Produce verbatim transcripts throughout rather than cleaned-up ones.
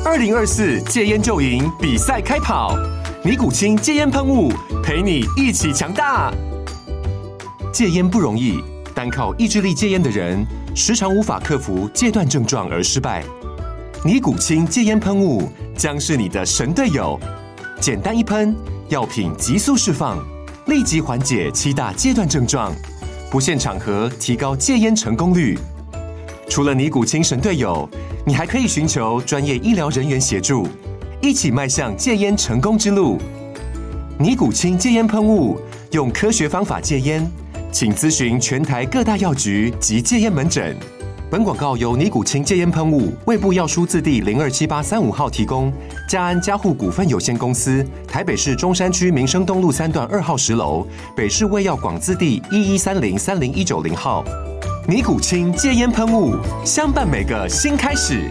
二零二四戒烟就赢比赛开跑，尼古清戒烟喷雾陪你一起强大。戒烟不容易，单靠意志力戒烟的人，时常无法克服戒断症状而失败。尼古清戒烟喷雾将是你的神队友，简单一喷，药品急速释放，立即缓解七大戒断症状，不限场合提高戒烟成功率。除了尼古清神队友，你还可以寻求专业医疗人员协助，一起迈向戒烟成功之路。尼古清戒烟喷雾，用科学方法戒烟，请咨询全台各大药局及戒烟门诊。本广告由尼古清戒烟喷雾、卫部药书字第零二七八三五号提供，嘉安嘉护股份有限公司，台北市中山区民生东路三段二号十楼，北市卫药广字第一一三零三零一九零号。尼古清戒烟喷雾，相伴每个新开始。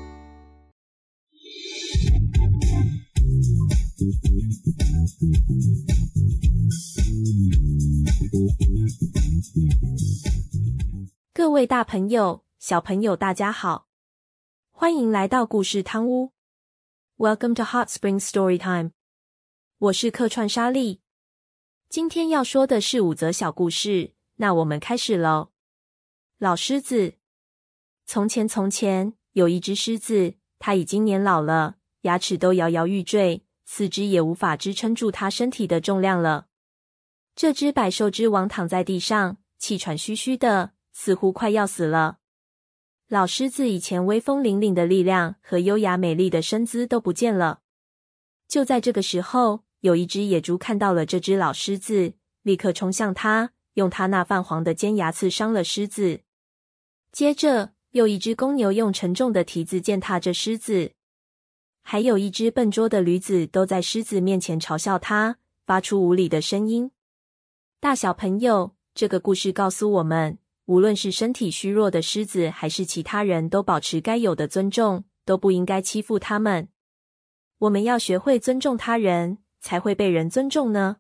各位大朋友、小朋友，大家好，欢迎来到故事汤屋。Welcome to Hot Spring Story Time。我是客串莎莉，今天要说的是五则小故事，那我们开始喽。老狮子。从前从前有一只狮子，它已经年老了，牙齿都摇摇欲坠，四肢也无法支撑住它身体的重量了。这只百兽之王躺在地上，气喘吁吁的，似乎快要死了。老狮子以前威风凛凛的力量和优雅美丽的身姿都不见了。就在这个时候，有一只野猪看到了这只老狮子，立刻冲向它，用它那泛黄的尖牙刺伤了狮子。接着，又一只公牛用沉重的蹄子践踏着狮子，还有一只笨拙的驴子都在狮子面前嘲笑它，发出无理的声音。大小朋友，这个故事告诉我们，无论是身体虚弱的狮子还是其他人，都保持该有的尊重，都不应该欺负他们。我们要学会尊重他人，才会被人尊重呢。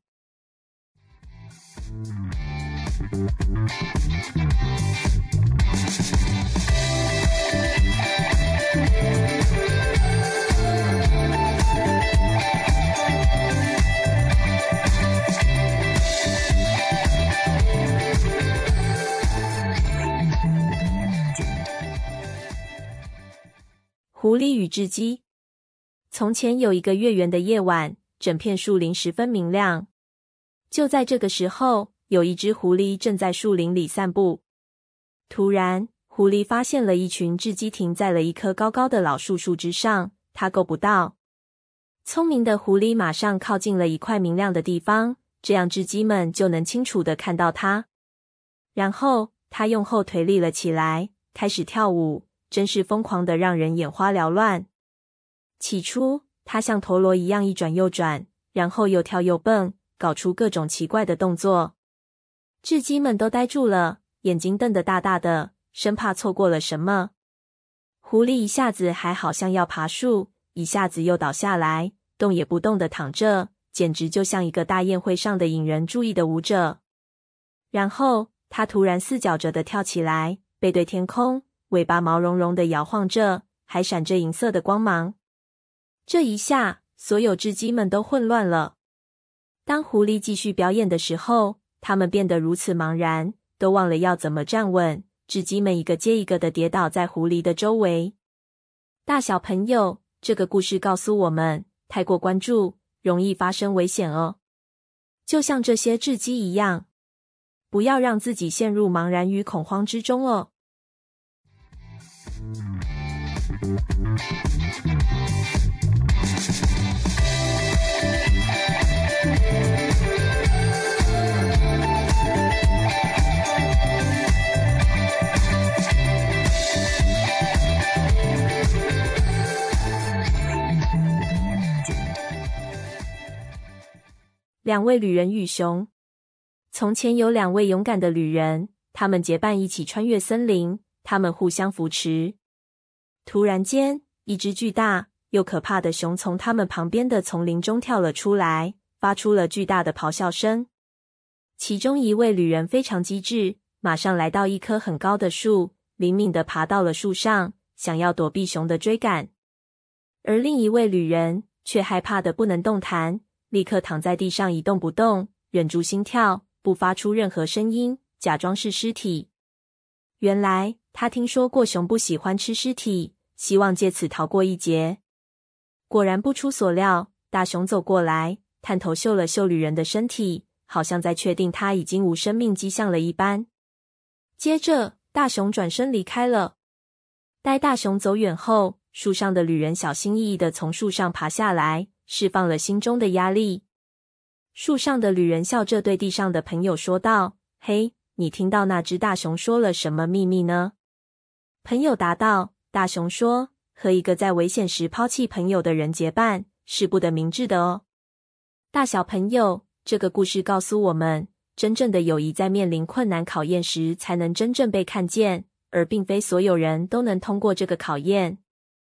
狐狸与雉鸡。从前有一个月圆的夜晚，整片树林十分明亮。就在这个时候，有一只狐狸正在树林里散步。突然，狐狸发现了一群雉鸡停在了一棵高高的老树树枝上，它够不到。聪明的狐狸马上靠近了一块明亮的地方，这样雉鸡们就能清楚地看到它。然后，它用后腿立了起来，开始跳舞，真是疯狂的让人眼花缭乱。起初，它像陀螺一样一转又转，然后又跳又蹦，搞出各种奇怪的动作。雉鸡们都呆住了，眼睛瞪得大大的，生怕错过了什么。狐狸一下子还好像要爬树，一下子又倒下来，动也不动地躺着，简直就像一个大宴会上的引人注意的舞者。然后，它突然四脚着地跳起来，背对天空，尾巴毛茸茸地摇晃着，还闪着银色的光芒。这一下，所有雉鸡们都混乱了。当狐狸继续表演的时候，它们变得如此茫然，都忘了要怎么站稳。雉鸡们一个接一个地跌倒在狐狸的周围。大小朋友，这个故事告诉我们，太过关注，容易发生危险哦。就像这些雉鸡一样，不要让自己陷入茫然与恐慌之中哦。两位旅人与熊。从前有两位勇敢的旅人，他们结伴一起穿越森林，他们互相扶持。突然间，一只巨大又可怕的熊从他们旁边的丛林中跳了出来，发出了巨大的咆哮声。其中一位旅人非常机智，马上来到一棵很高的树，灵敏地爬到了树上，想要躲避熊的追赶。 而另一位旅人却害怕得不能动弹，立刻躺在地上一动不动，忍住心跳，不发出任何声音，假装是尸体。原来他听说过熊不喜欢吃尸体，希望借此逃过一劫。果然不出所料，大熊走过来，探头嗅了嗅旅人的身体，好像在确定他已经无生命迹象了一般。接着大熊转身离开了。待大熊走远后，树上的旅人小心翼翼地从树上爬下来，释放了心中的压力。树上的旅人笑着对地上的朋友说道：嘿，你听到那只大熊说了什么秘密呢？朋友答道：大熊说，和一个在危险时抛弃朋友的人结伴，是不得明智的哦。大小朋友，这个故事告诉我们，真正的友谊在面临困难考验时才能真正被看见，而并非所有人都能通过这个考验。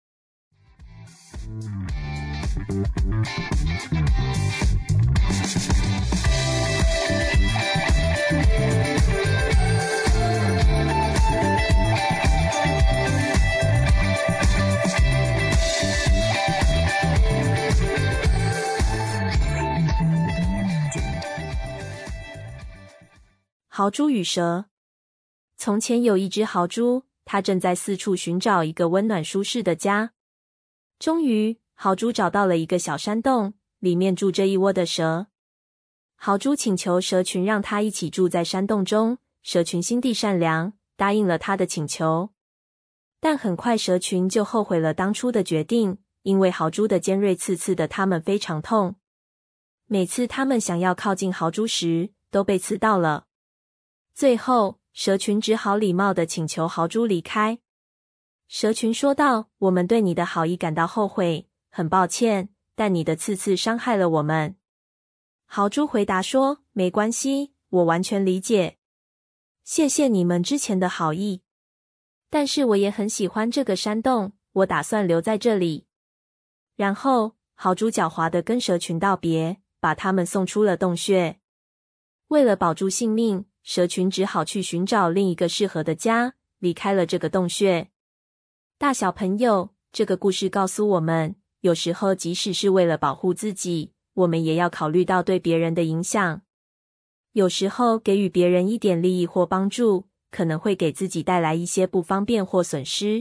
豪猪与蛇。从前有一只豪猪，它正在四处寻找一个温暖舒适的家。终于，豪猪找到了一个小山洞，里面住着一窝的蛇。豪猪请求蛇群让它一起住在山洞中，蛇群心地善良，答应了他的请求。但很快蛇群就后悔了当初的决定，因为豪猪的尖锐刺刺的它们非常痛。每次它们想要靠近豪猪时，都被刺到了。最后，蛇群只好礼貌地请求豪猪离开。蛇群说道：我们对你的好意感到后悔，很抱歉，但你的刺刺伤害了我们。豪猪回答说：没关系，我完全理解。谢谢你们之前的好意。但是我也很喜欢这个山洞，我打算留在这里。然后，豪猪狡猾地跟蛇群道别，把他们送出了洞穴。为了保住性命，蛇群只好去寻找另一个适合的家，离开了这个洞穴。大小朋友，这个故事告诉我们，有时候即使是为了保护自己，我们也要考虑到对别人的影响。有时候给予别人一点利益或帮助，可能会给自己带来一些不方便或损失。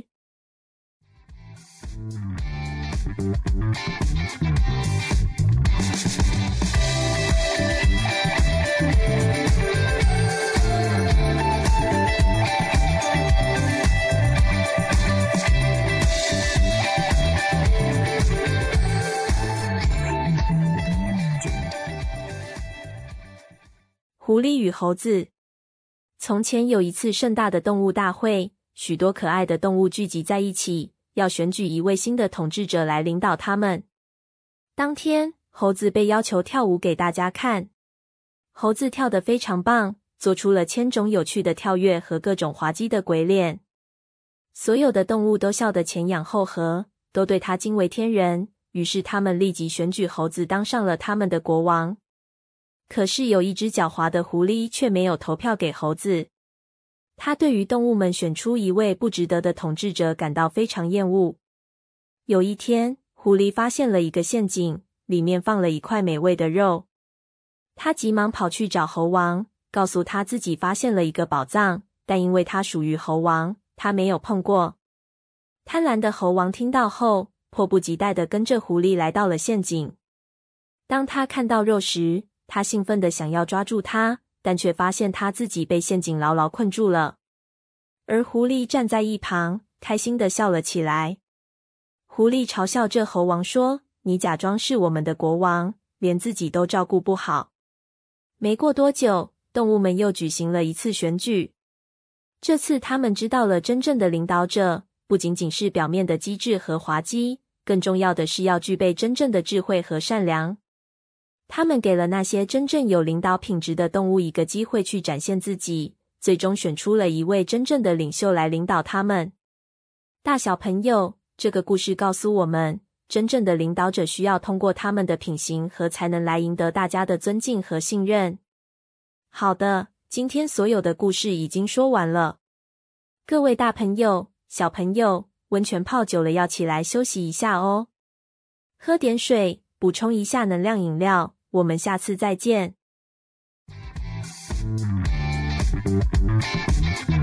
狐狸与猴子。从前有一次盛大的动物大会，许多可爱的动物聚集在一起，要选举一位新的统治者来领导他们。当天，猴子被要求跳舞给大家看。猴子跳得非常棒，做出了千种有趣的跳跃和各种滑稽的鬼脸。所有的动物都笑得前仰后合，都对他惊为天人，于是他们立即选举猴子当上了他们的国王。可是有一只狡猾的狐狸却没有投票给猴子。他对于动物们选出一位不值得的统治者感到非常厌恶。有一天，狐狸发现了一个陷阱，里面放了一块美味的肉。他急忙跑去找猴王，告诉他自己发现了一个宝藏，但因为他属于猴王，他没有碰过。贪婪的猴王听到后，迫不及待地跟着狐狸来到了陷阱。当他看到肉时，他兴奋地想要抓住它，但却发现他自己被陷阱牢牢困住了。而狐狸站在一旁，开心地笑了起来。狐狸嘲笑这猴王说：你假装是我们的国王，连自己都照顾不好。没过多久，动物们又举行了一次选举。这次他们知道了真正的领导者，不仅仅是表面的机智和滑稽，更重要的是要具备真正的智慧和善良。他们给了那些真正有领导品质的动物一个机会去展现自己，最终选出了一位真正的领袖来领导他们。大小朋友，这个故事告诉我们，真正的领导者需要通过他们的品行和才能来赢得大家的尊敬和信任。好的，今天所有的故事已经说完了。各位大朋友、小朋友，温泉泡久了要起来休息一下哦。 喝点水，补充一下能量饮料。我们下次再见。